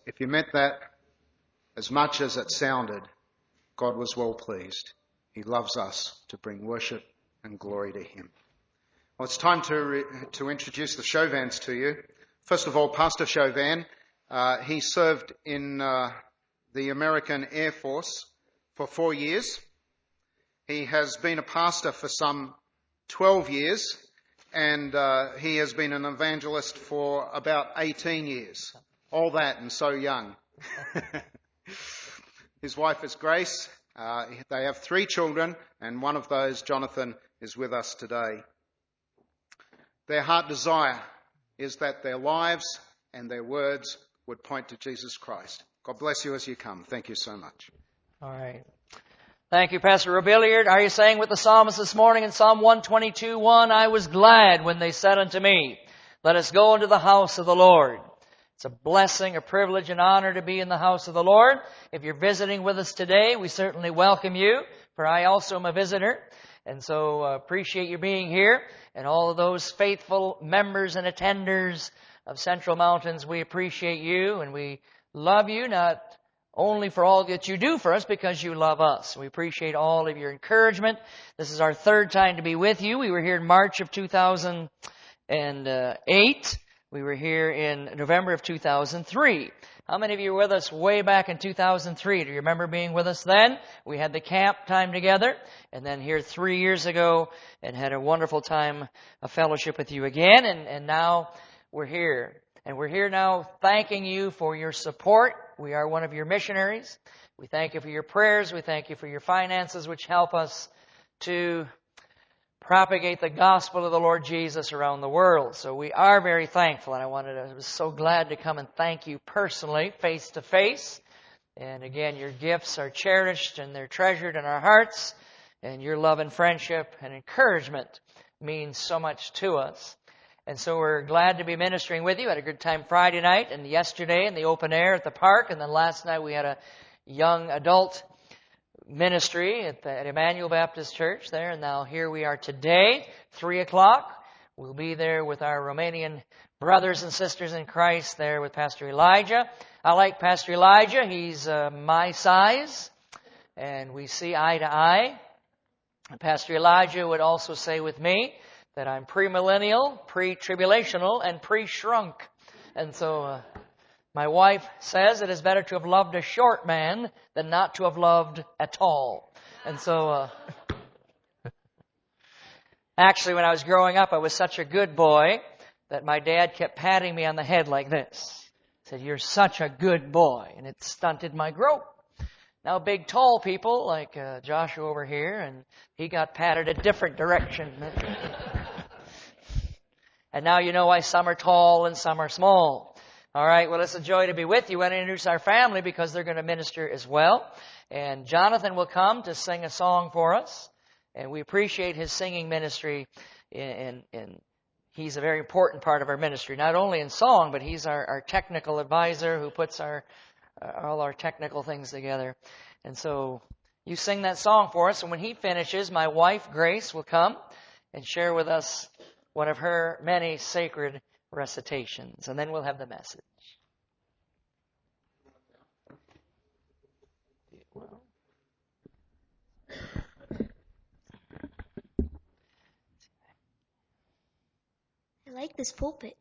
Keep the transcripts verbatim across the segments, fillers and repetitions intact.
if you meant that as much as it sounded, God was well pleased. He loves us to bring worship and glory to him. Well, it's time to re- to introduce the Chauvins to you. First of all, Pastor Chauvin, uh, he served in uh, the American Air Force for four years. He has been a pastor for some twelve years, and uh, he has been an evangelist for about eighteen years. All that and so young. His wife is Grace. Uh, they have three children, and one of those, Jonathan, is with us today. Their heart desire is that their lives and their words would point to Jesus Christ. God bless you as you come. Thank you so much. All right. Thank you, Pastor Robilliard. Are you saying with the psalmist this morning in Psalm one twenty-two, one, I was glad when they said unto me, let us go into the house of the Lord. It's a blessing, a privilege, and honor to be in the house of the Lord. If you're visiting with us today, we certainly welcome you, for I also am a visitor. And so uh, appreciate you being here. And all of those faithful members and attenders of Central Mountains, we appreciate you and we love you, not only for all that you do for us, because you love us. We appreciate all of your encouragement. This is our third time to be with you. We were here in March of two thousand eight. We were here in November of two thousand three. How many of you were with us way back in two thousand three? Do you remember being with us then? We had the camp time together, and then here three years ago, and had a wonderful time of fellowship with you again, and, and now we're here. And we're here now thanking you for your support. We are one of your missionaries. We thank you for your prayers. We thank you for your finances, which help us to propagate the gospel of the Lord Jesus around the world. So we are very thankful, and I wanted to, I was so glad to come and thank you personally, face to face. And again, your gifts are cherished and they're treasured in our hearts, and your love and friendship and encouragement means so much to us. And so we're glad to be ministering with you. Had a good time Friday night and yesterday in the open air at the park, and then last night we had a young adult ministry at, the, at Emmanuel Baptist Church there, and now here we are today, three o'clock. We'll be there with our Romanian brothers and sisters in Christ there with Pastor Elijah. I like Pastor Elijah. He's uh, my size, and we see eye to eye. And Pastor Elijah would also say with me that I'm premillennial, pre-tribulational, and pre-shrunk. And so uh, my wife says it is better to have loved a short man than not to have loved at all. And so, uh, actually, when I was growing up, I was such a good boy that my dad kept patting me on the head like this. He said, you're such a good boy. And it stunted my growth. Now, big, tall people like uh, Joshua over here, and he got patted a different direction. And now you know why some are tall and some are small. All right, well, it's a joy to be with you. I want to introduce our family because they're going to minister as well. And Jonathan will come to sing a song for us. And we appreciate his singing ministry. And he's a very important part of our ministry, not only in song, but he's our, our technical advisor who puts our uh, all our technical things together. And so you sing that song for us. And when he finishes, my wife, Grace, will come and share with us one of her many sacred recitations. And then we'll have the message. I like this pulpit.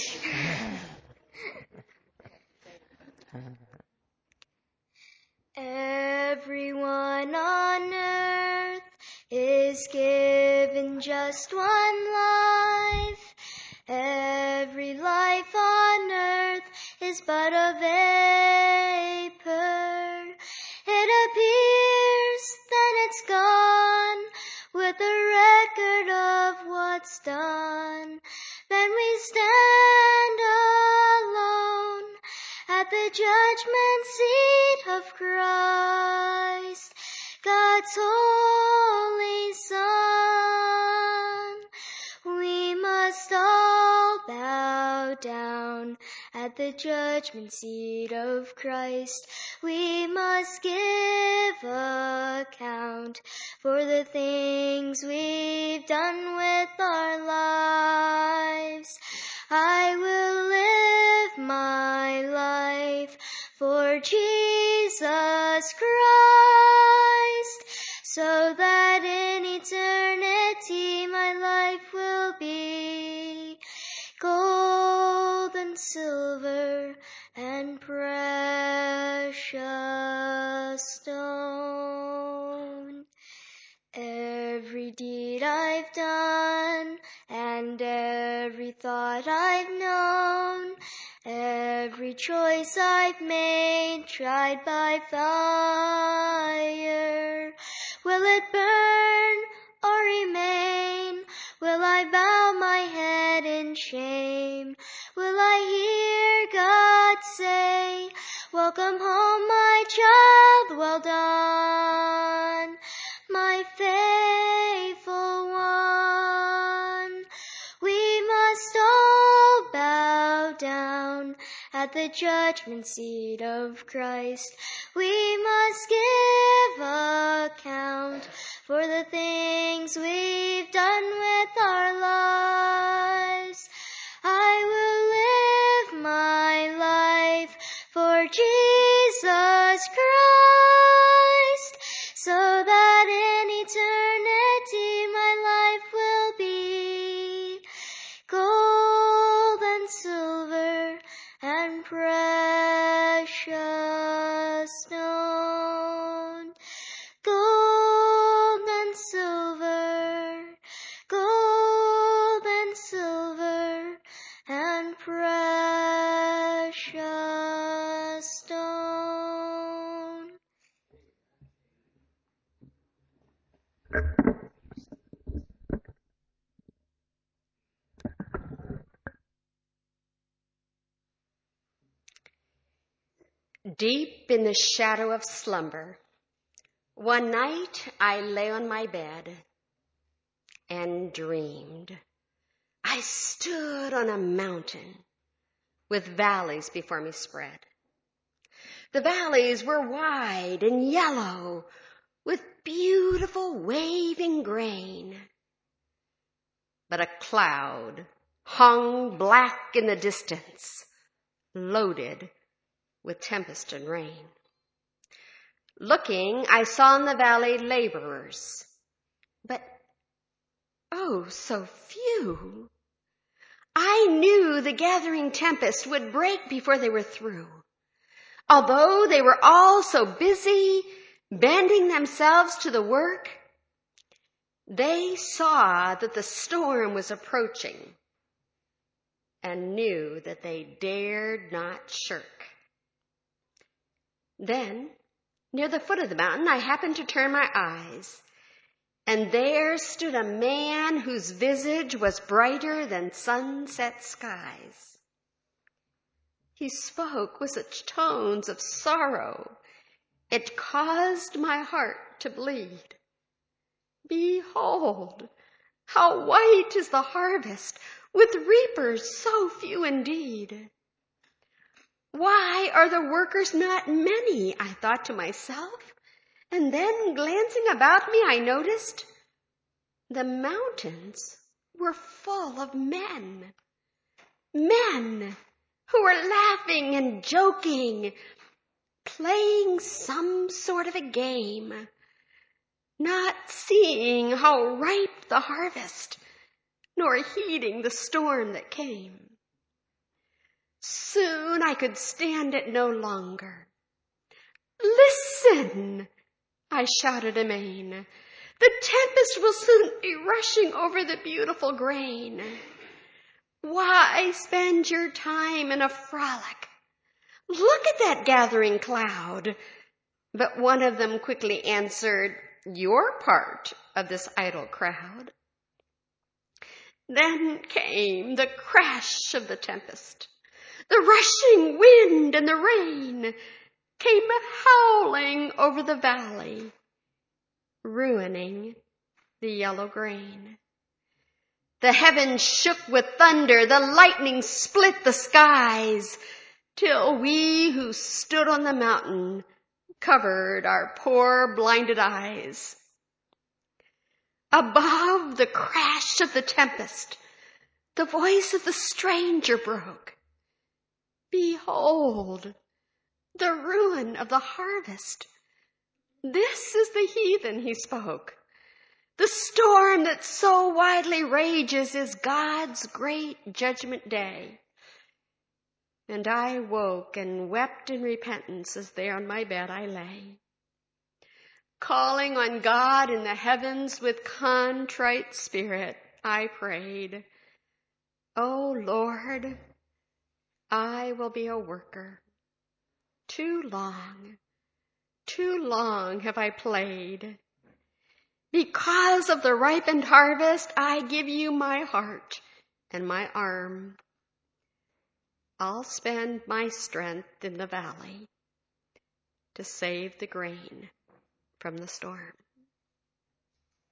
Everyone on earth is given just one life. Every life on earth is but a vapor. It appears, then it's gone, with a record of what's done. Then we stand alone at the judgment seat of Christ, God's holy Son. We must all bow down at the judgment seat of Christ. We must give account for the things we've done with our lives. I will live my life for Jesus Christ, so that in eternity my life will be gold and silver and precious stone. Every deed I've done and every thought I've known, every choice I've made, tried by fire, will it burn or remain? Will I bow my head in shame? Will I hear God say, welcome home, my child, well done, my faithful one? We must all bow down at the judgment seat of Christ. We must give account for the things we've done with our lives. I will live my life for Jesus Christ, so that in eternity my life will be gold and silver and precious stone. Gold and silver, gold and silver and precious stone. Deep in the shadow of slumber, one night I lay on my bed and dreamed. I stood on a mountain with valleys before me spread. The valleys were wide and yellow with beautiful waving grain. But a cloud hung black in the distance, loaded with tempest and rain. Looking, I saw in the valley laborers, but oh, so few. I knew the gathering tempest would break before they were through. Although they were all so busy bending themselves to the work, they saw that the storm was approaching and knew that they dared not shirk. Then, near the foot of the mountain, I happened to turn my eyes, and there stood a man whose visage was brighter than sunset skies. He spoke with such tones of sorrow, it caused my heart to bleed. Behold, how white is the harvest, with reapers so few indeed. Why are the workers not many? I thought to myself, and then glancing about me, I noticed the mountains were full of men. Men who were laughing and joking, playing some sort of a game, not seeing how ripe the harvest, nor heeding the storm that came. Soon I could stand it no longer. Listen, I shouted amain. The tempest will soon be rushing over the beautiful grain. Why spend your time in a frolic? Look at that gathering cloud. But one of them quickly answered, you're part of this idle crowd. Then came the crash of the tempest. The rushing wind and the rain came howling over the valley, ruining the yellow grain. The heavens shook with thunder, the lightning split the skies, till we who stood on the mountain covered our poor blinded eyes. Above the crash of the tempest, the voice of the stranger broke. Behold, the ruin of the harvest. This is the heathen, he spoke. The storm that so widely rages is God's great judgment day. And I woke and wept in repentance as there on my bed I lay, calling on God in the heavens with contrite spirit. I prayed, "O Lord, I will be a worker. Too long, too long have I played. Because of the ripened harvest, I give you my heart and my arm. I'll spend my strength in the valley to save the grain from the storm."